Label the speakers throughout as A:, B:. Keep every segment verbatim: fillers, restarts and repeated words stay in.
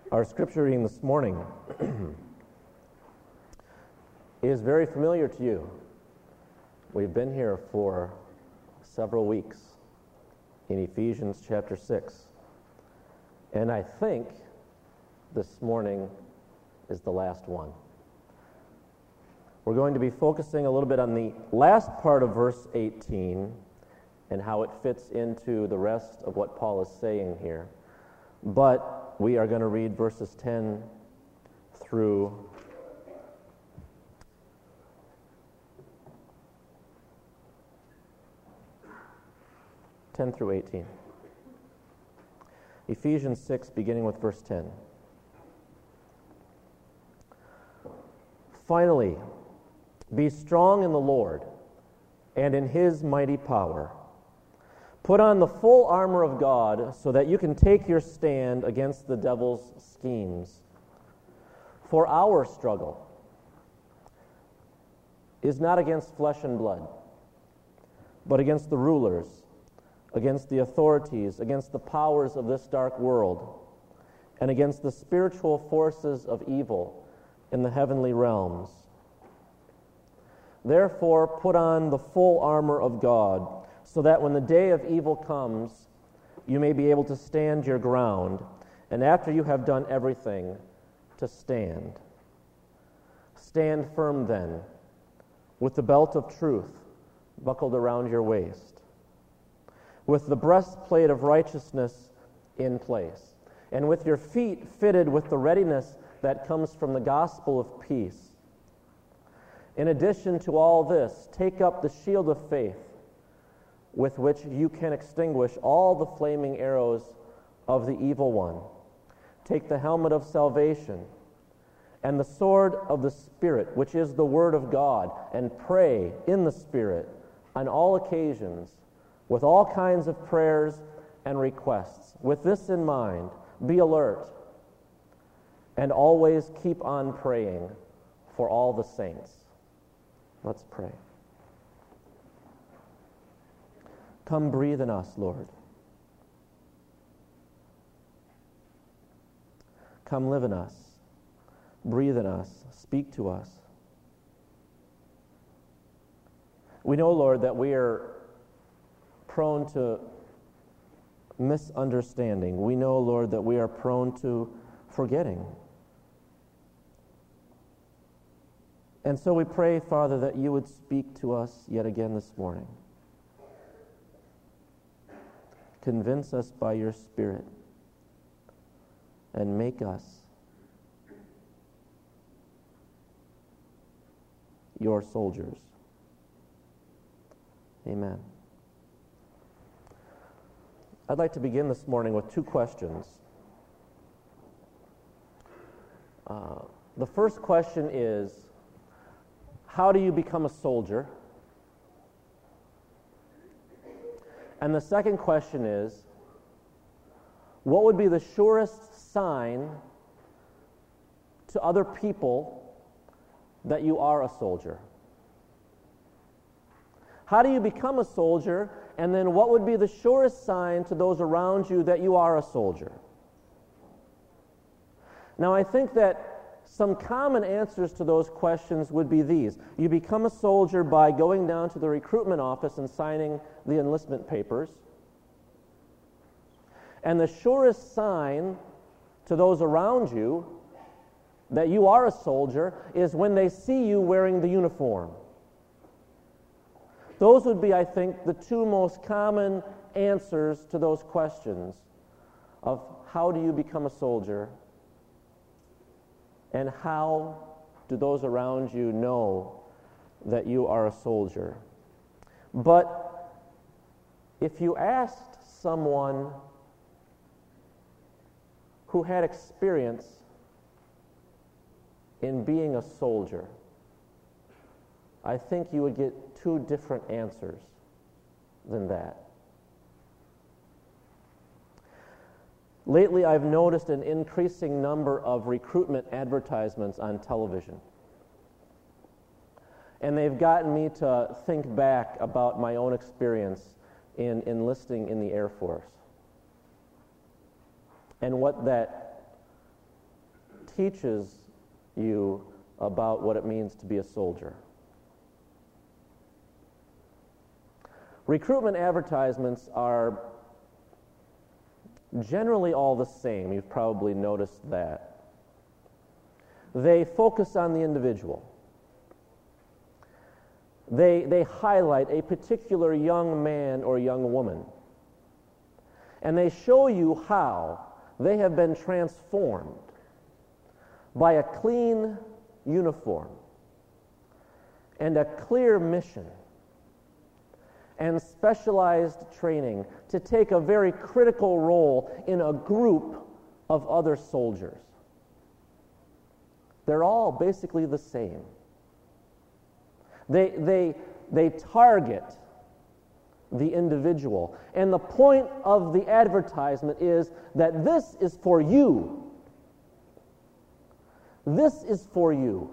A: Our scripture reading this morning is very familiar to you. We've been here for several weeks in Ephesians chapter six. And I think this morning is the last one. We're going to be focusing a little bit on the last part of verse eighteen and how it fits into the rest of what Paul is saying here. But we are going to read verses ten through ten through eighteen. Ephesians six, beginning with verse ten. Finally, be strong in the Lord and in His mighty power. Put on the full armor of God so that you can take your stand against the devil's schemes. For our struggle is not against flesh and blood, but against the rulers, against the authorities, against the powers of this dark world, and against the spiritual forces of evil in the heavenly realms. Therefore, put on the full armor of God, so that when the day of evil comes, you may be able to stand your ground, and after you have done everything, to stand. Stand firm then, with the belt of truth buckled around your waist, with the breastplate of righteousness in place, and with your feet fitted with the readiness that comes from the gospel of peace. In addition to all this, take up the shield of faith, with which you can extinguish all the flaming arrows of the evil one. Take the helmet of salvation and the sword of the Spirit, which is the Word of God, and pray in the Spirit on all occasions with all kinds of prayers and requests. With this in mind, be alert and always keep on praying for all the saints. Let's pray. Come breathe in us, Lord. Come live in us. Breathe in us. Speak to us. We know, Lord, that we are prone to misunderstanding. We know, Lord, that we are prone to forgetting. And so we pray, Father, that you would speak to us yet again this morning. Convince us by your Spirit and make us your soldiers. Amen. I'd like to begin this morning with two questions. Uh, the first question is, how do you become a soldier? And the second question is, what would be the surest sign to other people that you are a soldier? How do you become a soldier? And then what would be the surest sign to those around you that you are a soldier? Now, I think that some common answers to those questions would be these. You become a soldier by going down to the recruitment office and signing the enlistment papers. And the surest sign to those around you that you are a soldier is when they see you wearing the uniform. Those would be, I think, the two most common answers to those questions of how do you become a soldier, and how do those around you know that you are a soldier? But if you asked someone who had experience in being a soldier, I think you would get two different answers than that. Lately, I've noticed an increasing number of recruitment advertisements on television. And they've gotten me to think back about my own experience in enlisting in the Air Force and what that teaches you about what it means to be a soldier. Recruitment advertisements are generally all the same. You've probably noticed that. They focus on the individual. They, they highlight a particular young man or young woman. And they show you how they have been transformed by a clean uniform and a clear mission and specialized training to take a very critical role in a group of other soldiers. They're all basically the same. They, they, they target the individual. And the point of the advertisement is that this is for you. This is for you.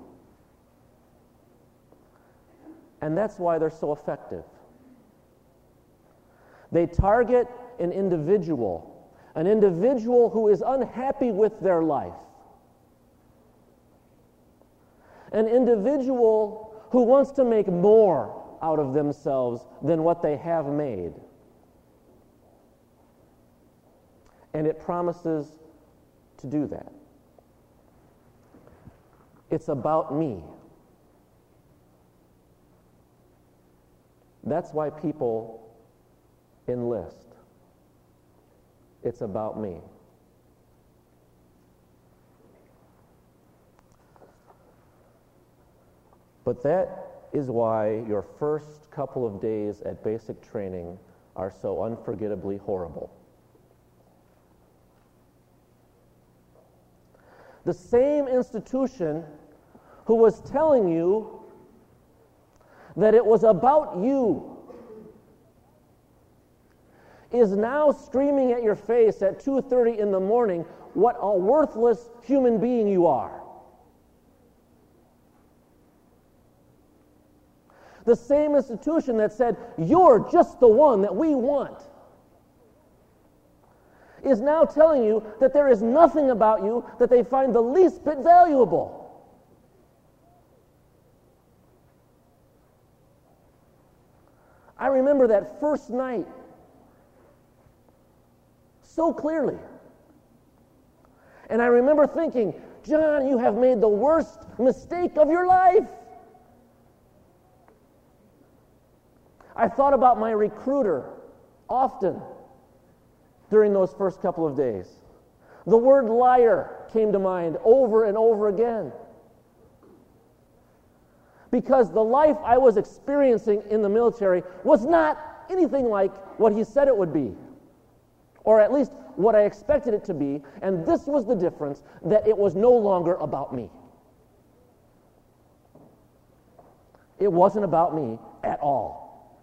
A: And that's why they're so effective. They target an individual, an individual who is unhappy with their life, an individual who wants to make more out of themselves than what they have made. And it promises to do that. It's about me. That's why people enlist. It's about me. But that is why your first couple of days at basic training are so unforgettably horrible. The same institution who was telling you that it was about you is now screaming at your face at two thirty in the morning what a worthless human being you are. The same institution that said, you're just the one that we want, is now telling you that there is nothing about you that they find the least bit valuable. I remember that first night so clearly. And I remember thinking, John, you have made the worst mistake of your life. I thought about my recruiter often during those first couple of days. The word liar came to mind over and over again. Because the life I was experiencing in the military was not anything like what he said it would be, or at least what I expected it to be, and this was the difference, that it was no longer about me. It wasn't about me at all.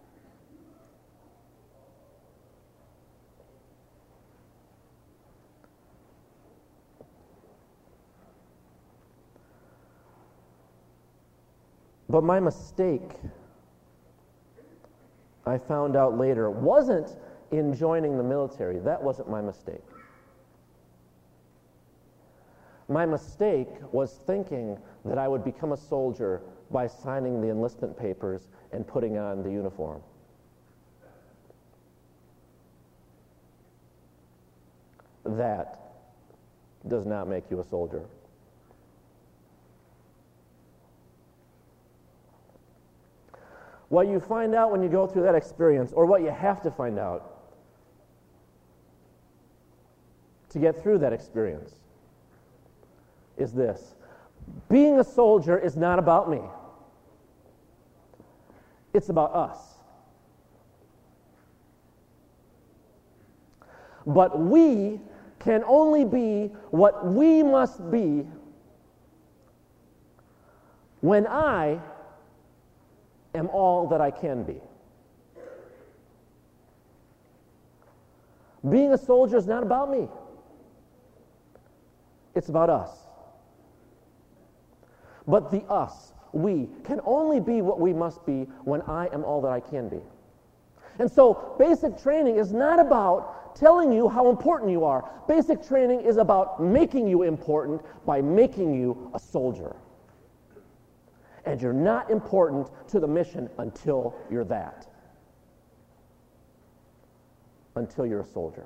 A: But my mistake, I found out later, wasn't in joining the military. That wasn't my mistake. My mistake was thinking that I would become a soldier by signing the enlistment papers and putting on the uniform. That does not make you a soldier. What you find out when you go through that experience, or what you have to find out to get through that experience, is this: being a soldier is not about me. It's about us. But we can only be what we must be when I am all that I can be. Being a soldier is not about me. It's about us. But the us, we, can only be what we must be when I am all that I can be. And so basic training is not about telling you how important you are. Basic training is about making you important by making you a soldier. And you're not important to the mission until you're that. Until you're a soldier.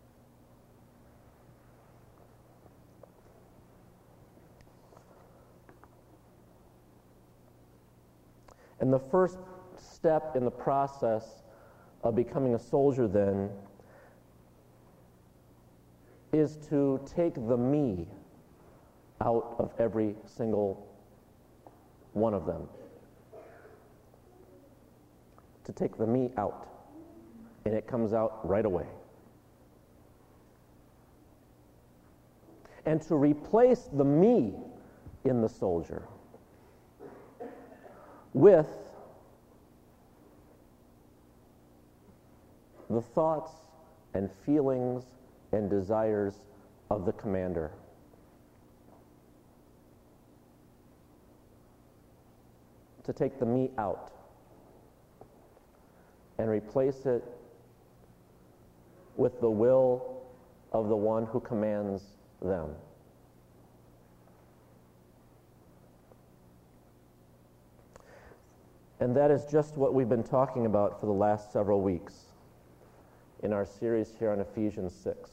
A: And the first step in the process of becoming a soldier, then, is to take the me out of every single one of them. To take the me out. And it comes out right away. And to replace the me in the soldier with the thoughts and feelings and desires of the commander. To take the me out and replace it with the will of the one who commands them. And that is just what we've been talking about for the last several weeks in our series here on Ephesians six.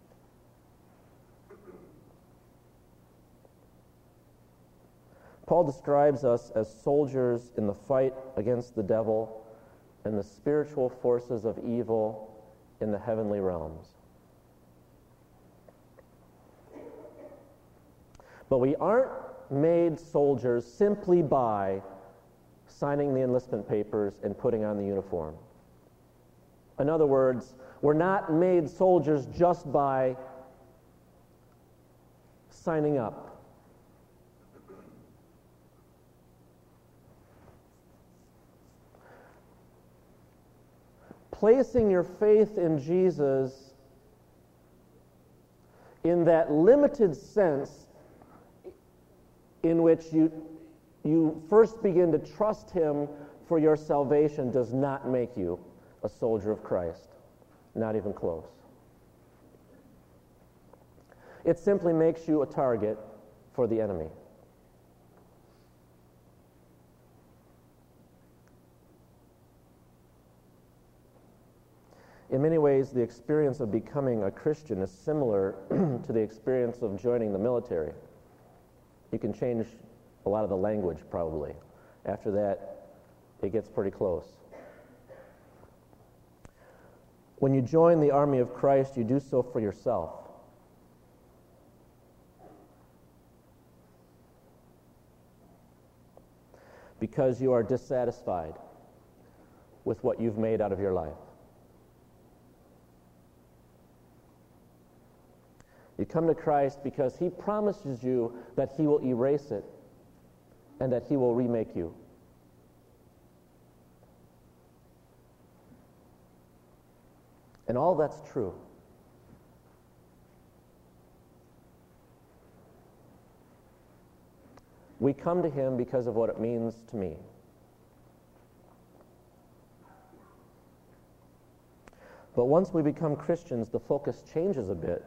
A: Paul describes us as soldiers in the fight against the devil and the spiritual forces of evil in the heavenly realms. But we aren't made soldiers simply by signing the enlistment papers and putting on the uniform. In other words, we're not made soldiers just by signing up. Placing your faith in Jesus in that limited sense in which you, you first begin to trust Him for your salvation does not make you a soldier of Christ. Not even close. It simply makes you a target for the enemy. In many ways, the experience of becoming a Christian is similar to the experience of joining the military. You can change a lot of the language, probably. After that, it gets pretty close. When you join the army of Christ, you do so for yourself. Because you are dissatisfied with what you've made out of your life. You come to Christ because He promises you that He will erase it and that He will remake you. And all that's true. We come to Him because of what it means to me. But once we become Christians, the focus changes a bit.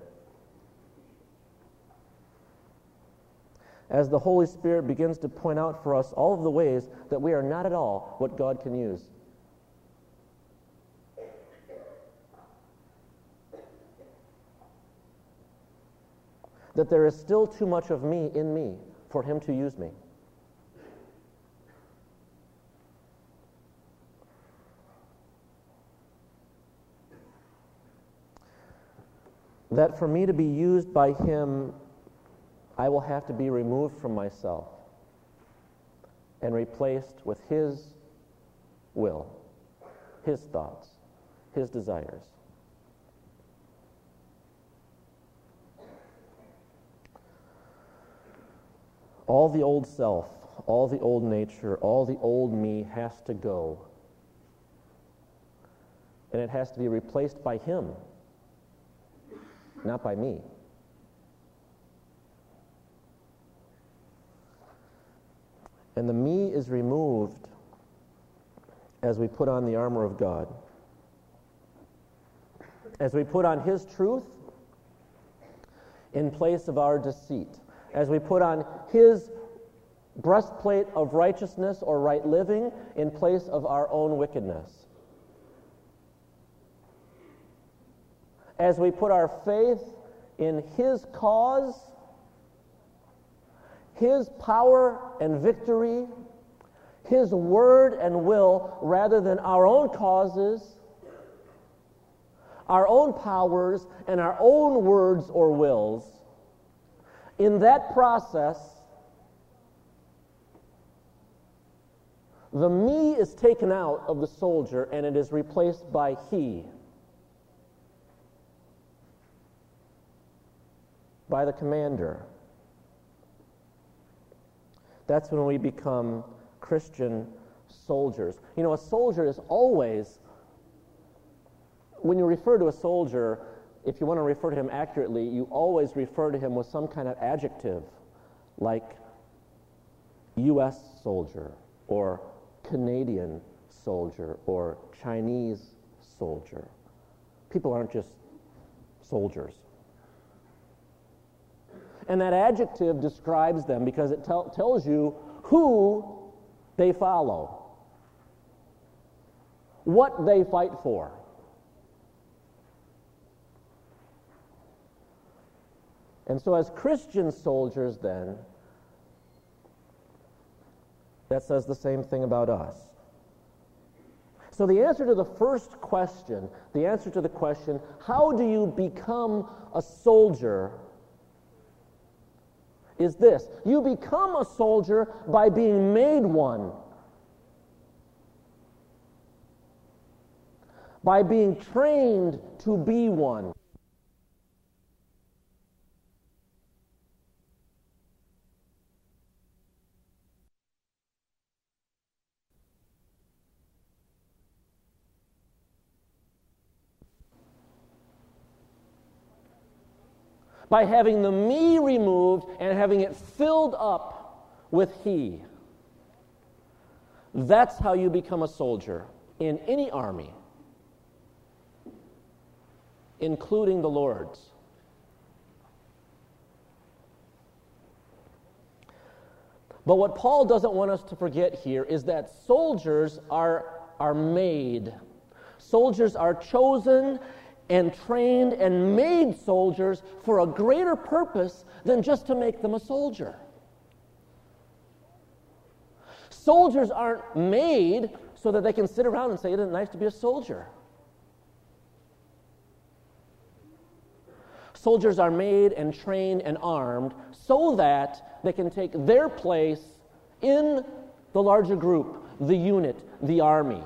A: As the Holy Spirit begins to point out for us all of the ways that we are not at all what God can use. That there is still too much of me in me for Him to use me. That for me to be used by Him, I will have to be removed from myself and replaced with His will, His thoughts, His desires. All the old self, all the old nature, all the old me has to go. And it has to be replaced by Him, not by me. And the me is removed as we put on the armor of God. as we put on His truth in place of our deceit, as we put on His breastplate of righteousness or right living in place of our own wickedness, as we put our faith in His cause, His power and victory, His word and will, rather than our own causes, our own powers, and our own words or wills. In that process, the me is taken out of the soldier and it is replaced by he, by the commander. That's when we become Christian soldiers. You know, a soldier is always, when you refer to a soldier, if you want to refer to him accurately, you always refer to him with some kind of adjective, like U S soldier, or Canadian soldier, or Chinese soldier. People aren't just soldiers. And that adjective describes them because it tell, tells you who they follow, what they fight for. And so as Christian soldiers, then, that says the same thing about us. So the answer to the first question, the answer to the question, how do you become a soldier, is this: you become a soldier by being made one, by being trained to be one. By having the me removed and having it filled up with he. That's how you become a soldier in any army, including the Lord's. But what Paul doesn't want us to forget here is that soldiers are, are made. Soldiers are chosen and trained and made soldiers for a greater purpose than just to make them a soldier. Soldiers aren't made so that they can sit around and say, isn't it nice to be a soldier? Soldiers are made and trained and armed so that they can take their place in the larger group, the unit, the army.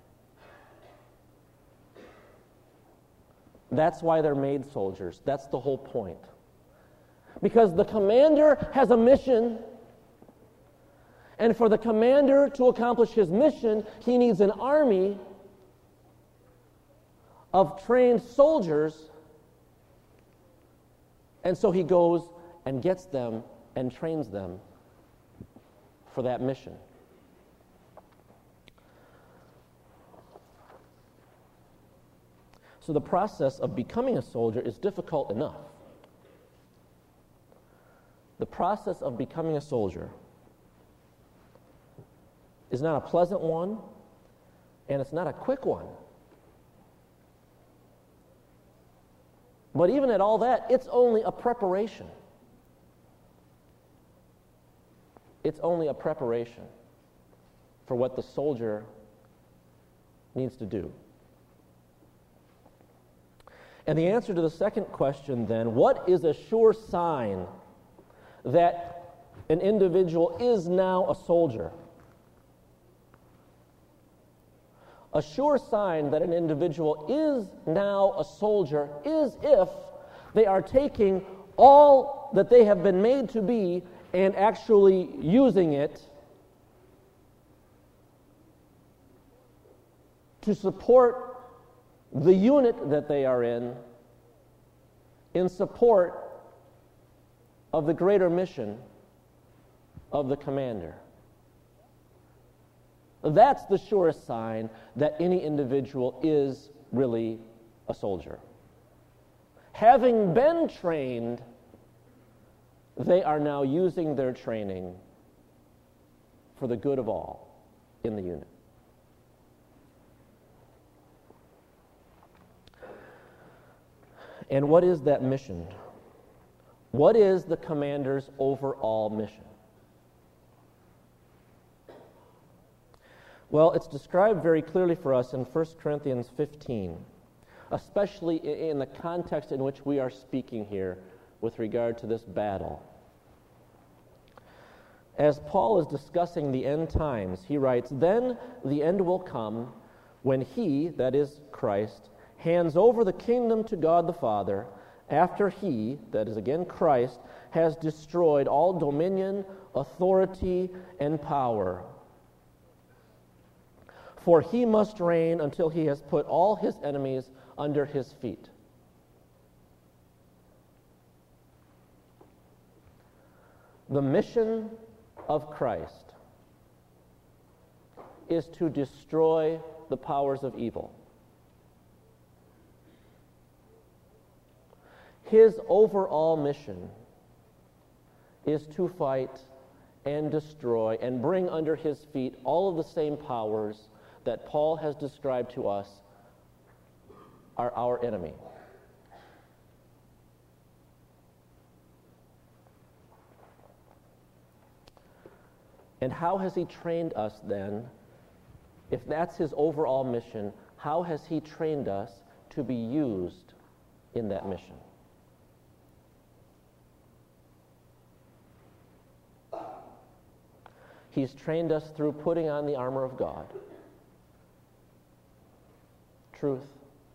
A: That's why they're made soldiers. That's the whole point. Because the commander has a mission, and for the commander to accomplish his mission, he needs an army of trained soldiers, and so he goes and gets them and trains them for that mission. So the process of becoming a soldier is difficult enough. The process of becoming a soldier is not a pleasant one, and it's not a quick one. But even at all that, it's only a preparation. It's only a preparation for what the soldier needs to do. And the answer to the second question then, what is a sure sign that an individual is now a soldier? A sure sign that an individual is now a soldier is if they are taking all that they have been made to be and actually using it to support the unit that they are in, in support of the greater mission of the commander. That's the surest sign that any individual is really a soldier. having been trained, they are now using their training for the good of all in the unit. And what is that mission? What is the commander's overall mission? Well, it's described very clearly for us in First Corinthians fifteen, especially in the context in which we are speaking here with regard to this battle. As Paul is discussing the end times, he writes, "Then the end will come when he, that is Christ, hands over the kingdom to God the Father, after he, that is again Christ, has destroyed all dominion, authority, and power. For he must reign until he has put all his enemies under his feet." The mission of Christ is to destroy the powers of evil. His overall mission is to fight and destroy and bring under his feet all of the same powers that Paul has described to us are our enemy. And how has he trained us then? If that's his overall mission, how has he trained us to be used in that mission? He's trained us through putting on the armor of God. Truth,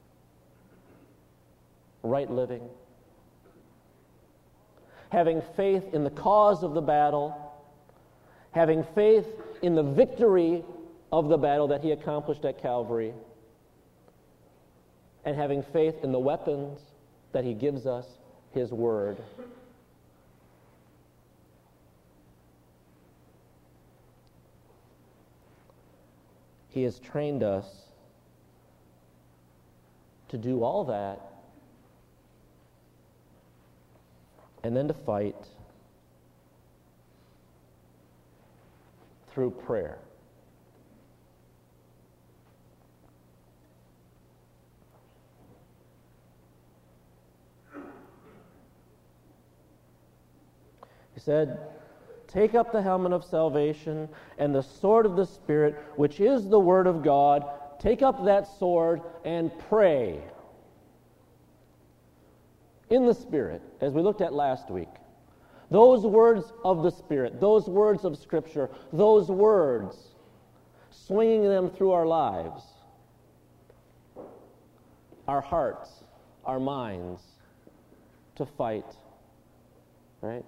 A: right living, having faith in the cause of the battle, having faith in the victory of the battle that he accomplished at Calvary, and having faith in the weapons that he gives us, his word. He has trained us to do all that and then to fight through prayer. He said, "Take up the helmet of salvation and the sword of the Spirit, which is the Word of God." Take up that sword and pray in the Spirit, as we looked at last week. Those words of the Spirit, those words of Scripture, those words, swinging them through our lives, our hearts, our minds, to fight, right?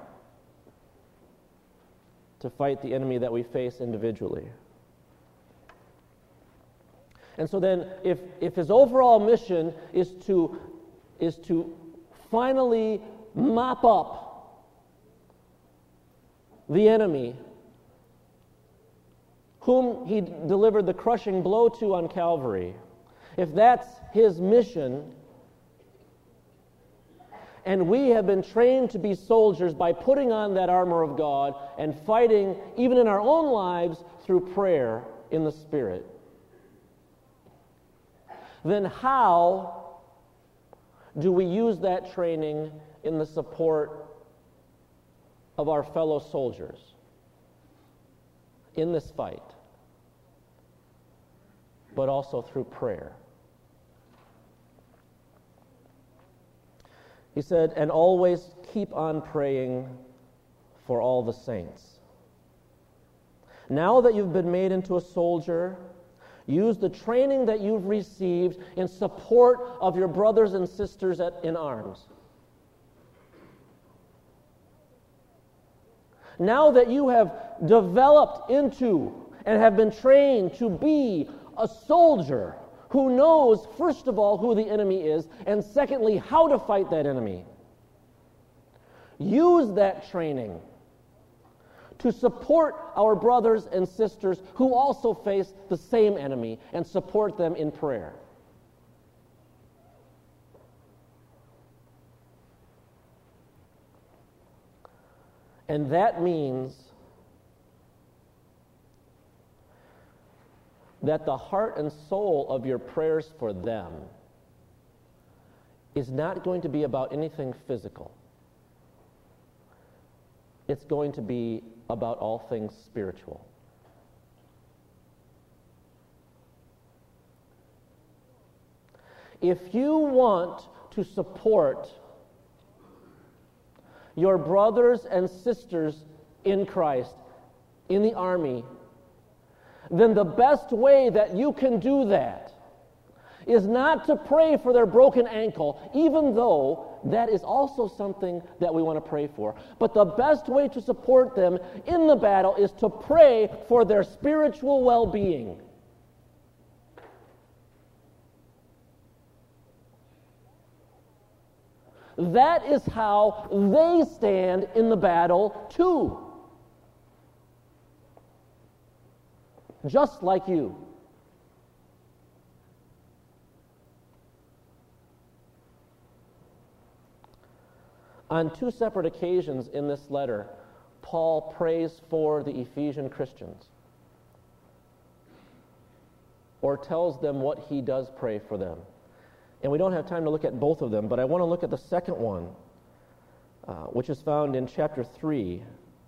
A: To fight the enemy that we face individually. And so then, if, if his overall mission is to, is to finally mop up the enemy whom he delivered the crushing blow to on Calvary, if that's his mission, and we have been trained to be soldiers by putting on that armor of God and fighting, even in our own lives, through prayer in the Spirit, then how do we use that training in the support of our fellow soldiers in this fight, but also through prayer? He said, "And always keep on praying for all the saints." Now that you've been made into a soldier, use the training that you've received in support of your brothers and sisters at, in arms. Now that you have developed into and have been trained to be a soldier who knows, first of all, who the enemy is, and secondly, how to fight that enemy, use that training to support our brothers and sisters who also face the same enemy and support them in prayer. And that means that the heart and soul of your prayers for them is not going to be about anything physical. It's going to be about all things spiritual. If you want to support your brothers and sisters in Christ, in the army, then the best way that you can do that is not to pray for their broken ankle, even though that is also something that we want to pray for. But the best way to support them in the battle is to pray for their spiritual well-being. That is how they stand in the battle too. Just like you. On two separate occasions in this letter, Paul prays for the Ephesian Christians, or tells them what he does pray for them. And we don't have time to look at both of them, but I want to look at the second one, uh, which is found in chapter three.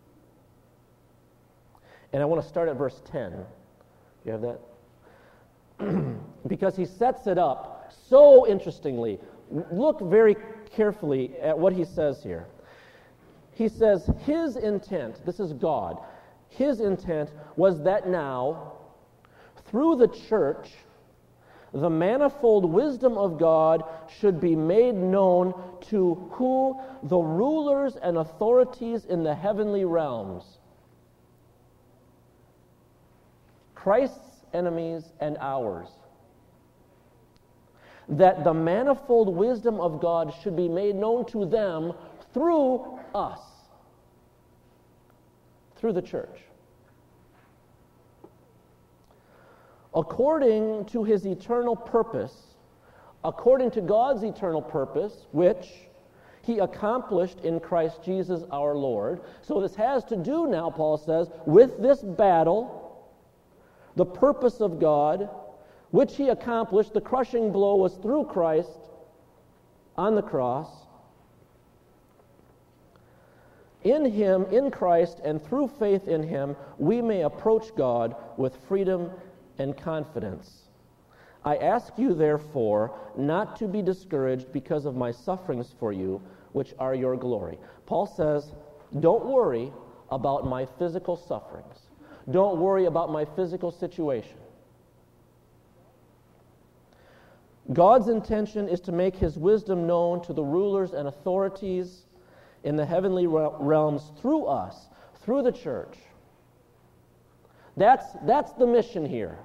A: And I want to start at verse ten. You have that? Because he sets it up so interestingly. Look very carefully at what he says here. He says his intent, this is God, his intent was that now, through the church, the manifold wisdom of God should be made known to who? The rulers and authorities in the heavenly realms. Christ's enemies and ours. That the manifold wisdom of God should be made known to them through us, through the church. According to his eternal purpose, according to God's eternal purpose, which he accomplished in Christ Jesus our Lord. So this has to do now, Paul says, with this battle, the purpose of God, which he accomplished. The crushing blow was through Christ on the cross. In him, in Christ, and through faith in him, we may approach God with freedom and confidence. I ask you, therefore, not to be discouraged because of my sufferings for you, which are your glory. Paul says, don't worry about my physical sufferings. Don't worry about my physical situation. God's intention is to make his wisdom known to the rulers and authorities in the heavenly realms through us, through the church. That's, that's the mission here.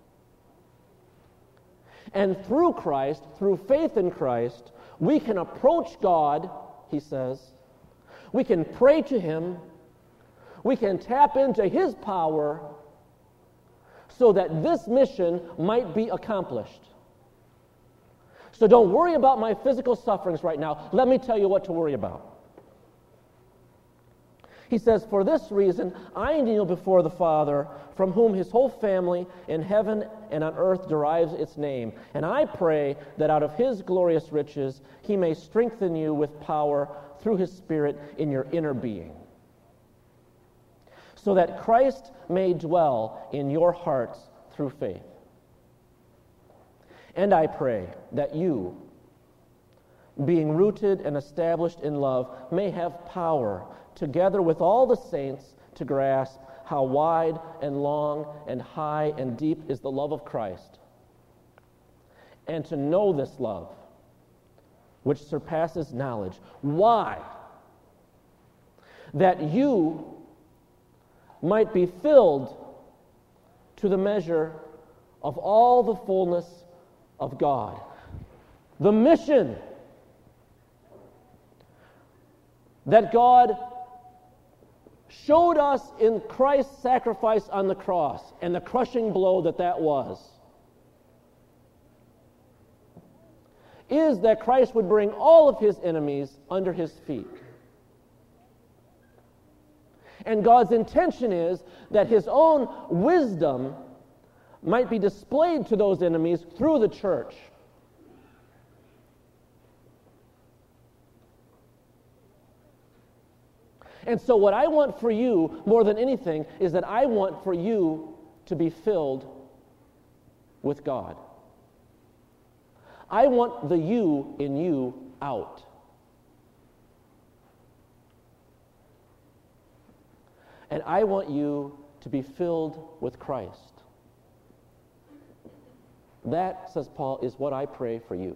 A: And through Christ, through faith in Christ, we can approach God, he says. We can pray to him. We can tap into his power so that this mission might be accomplished. So don't worry about my physical sufferings right now. Let me tell you what to worry about. He says, for this reason, I kneel before the Father, from whom his whole family in heaven and on earth derives its name. And I pray that out of his glorious riches he may strengthen you with power through his Spirit in your inner being, so that Christ may dwell in your hearts through faith. And I pray that you, being rooted and established in love, may have power, together with all the saints, to grasp how wide and long and high and deep is the love of Christ, and to know this love, which surpasses knowledge. Why? That you might be filled to the measure of all the fullness of God. The mission that God showed us in Christ's sacrifice on the cross and the crushing blow that that was, is that Christ would bring all of his enemies under his feet. And God's intention is that his own wisdom might be displayed to those enemies through the church. And so what I want for you, more than anything, is that I want for you to be filled with God. I want the you in you out. And I want you to be filled with Christ. That, says Paul, is what I pray for you.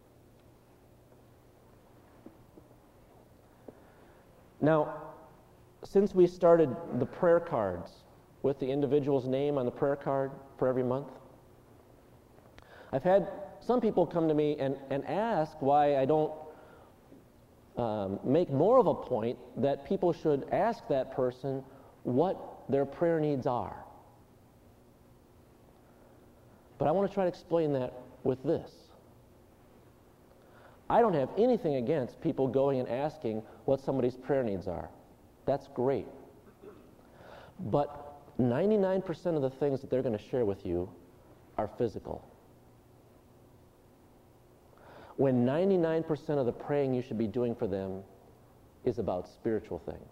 A: Now, since we started the prayer cards with the individual's name on the prayer card for every month, I've had some people come to me and, and ask why I don't um, make more of a point that people should ask that person what their prayer needs are. But I want to try to explain that with this. I don't have anything against people going and asking what somebody's prayer needs are. That's great. But ninety-nine percent of the things that they're going to share with you are physical. When ninety-nine percent of the praying you should be doing for them is about spiritual things.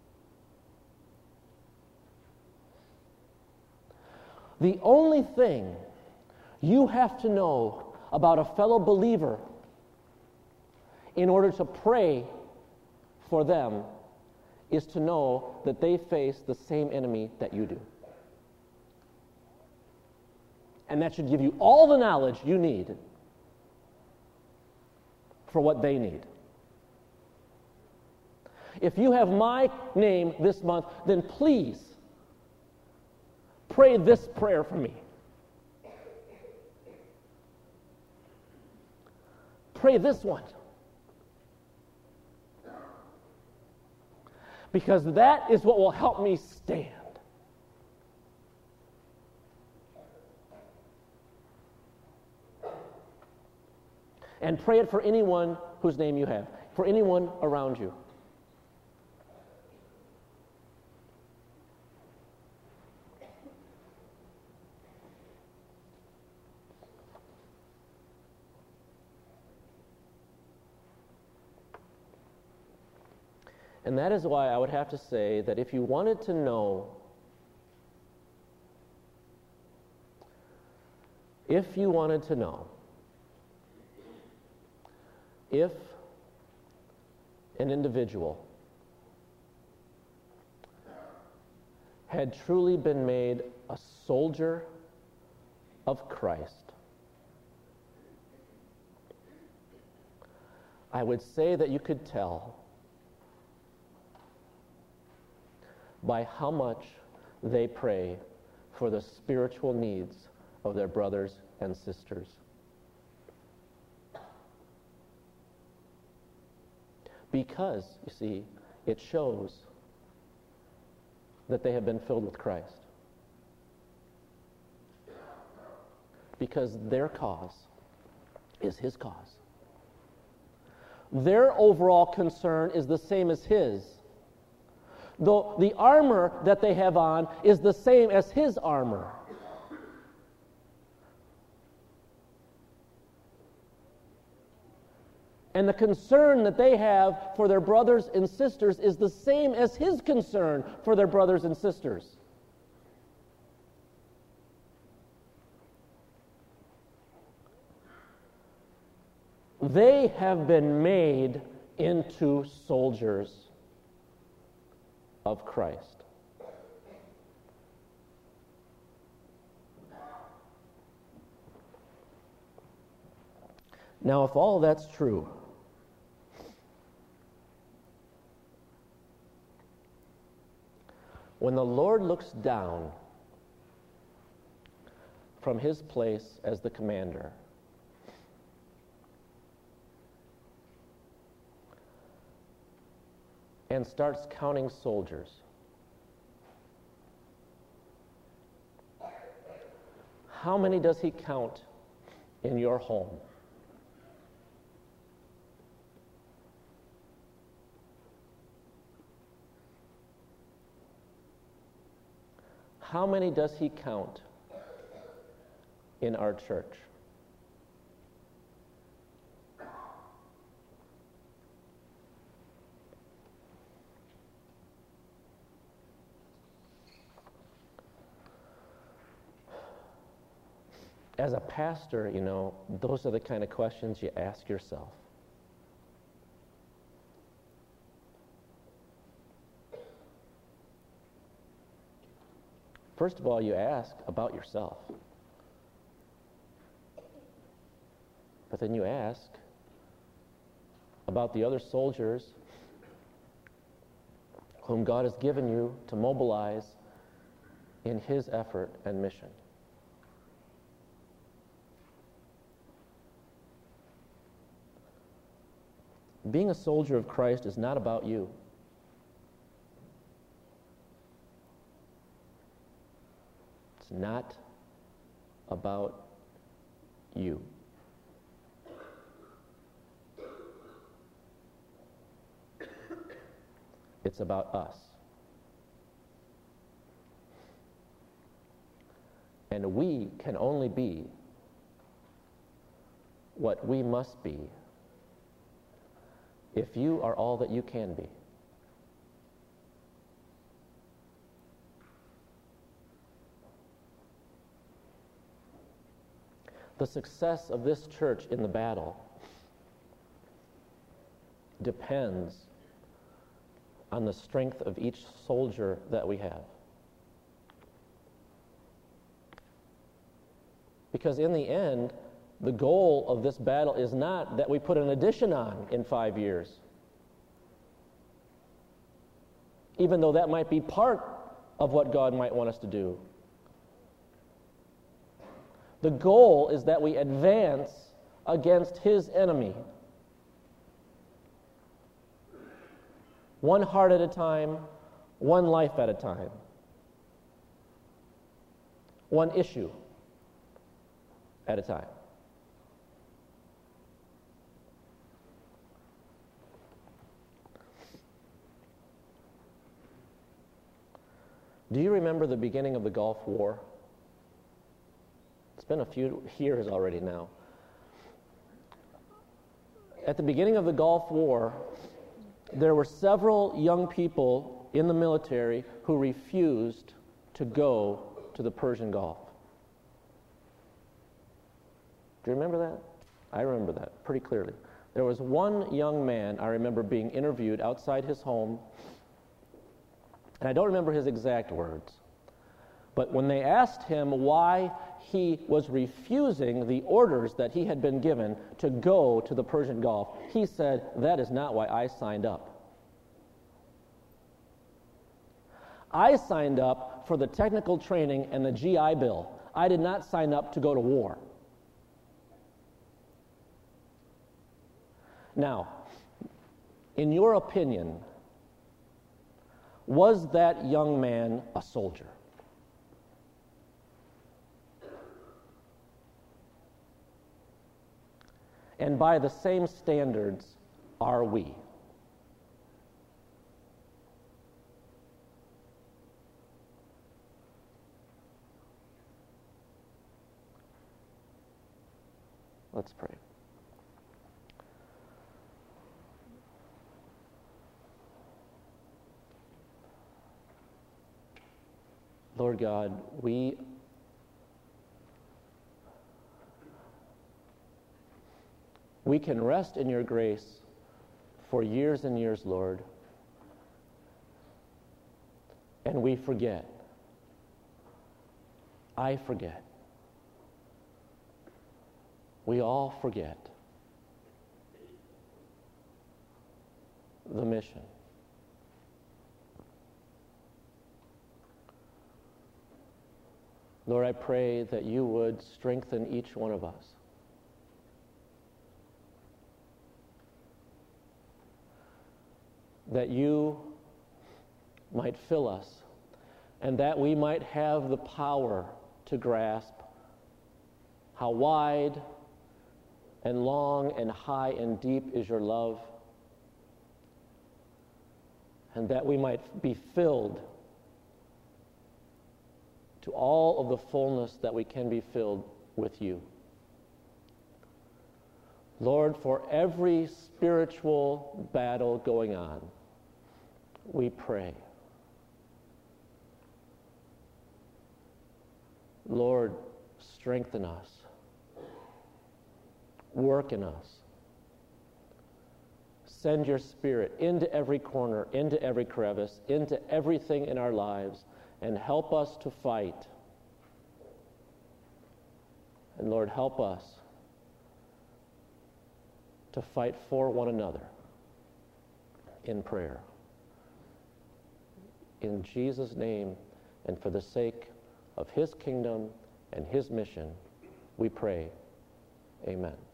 A: The only thing you have to know about a fellow believer in order to pray for them is to know that they face the same enemy that you do. And that should give you all the knowledge you need for what they need. If you have my name this month, then please pray this prayer for me. Pray this one. Because that is what will help me stand. And pray it for anyone whose name you have, for anyone around you. And that is why I would have to say that if you wanted to know, if you wanted to know, if an individual had truly been made a soldier of Christ, I would say that you could tell by how much they pray for the spiritual needs of their brothers and sisters. Because, you see, it shows that they have been filled with Christ. Because their cause is his cause. Their overall concern is the same as his. Though the armor that they have on is the same as his armor. And the concern that they have for their brothers and sisters is the same as his concern for their brothers and sisters. They have been made into soldiers of Christ. Now, if all that's true, when the Lord looks down from his place as the commander, and starts counting soldiers, how many does he count in your home? How many does he count in our church? As a pastor, you know, those are the kind of questions you ask yourself. First of all, you ask about yourself. But then you ask about the other soldiers whom God has given you to mobilize in His effort and mission. Being a soldier of Christ is not about you. It's not about you. It's about us. And we can only be what we must be if you are all that you can be. The success of this church in the battle depends on the strength of each soldier that we have. Because in the end, the goal of this battle is not that we put an addition on in five years. Even though that might be part of what God might want us to do. The goal is that we advance against His enemy. One heart at a time, one life at a time. One issue at a time. Do you remember the beginning of the Gulf War? It's been a few years already now. At the beginning of the Gulf War, there were several young people in the military who refused to go to the Persian Gulf. Do you remember that? I remember that pretty clearly. There was one young man I remember being interviewed outside his home, and I don't remember his exact words, but when they asked him why he was refusing the orders that he had been given to go to the Persian Gulf, he said, "That is not why I signed up. I signed up for the technical training and the G I Bill. I did not sign up to go to war." Now, in your opinion, was that young man a soldier? And by the same standards, are we? Let's pray. Lord God, we we can rest in your grace for years and years, Lord, and we forget. I forget. We all forget the mission. Lord, I pray that you would strengthen each one of us. That you might fill us, and that we might have the power to grasp how wide and long and high and deep is your love, and that we might be filled to all of the fullness that we can be filled with you. Lord, for every spiritual battle going on, we pray. Lord, strengthen us. Work in us. Send your Spirit into every corner, into every crevice, into everything in our lives, and help us to fight. And Lord, help us to fight for one another in prayer. In Jesus' name, and for the sake of his kingdom and his mission, we pray. Amen.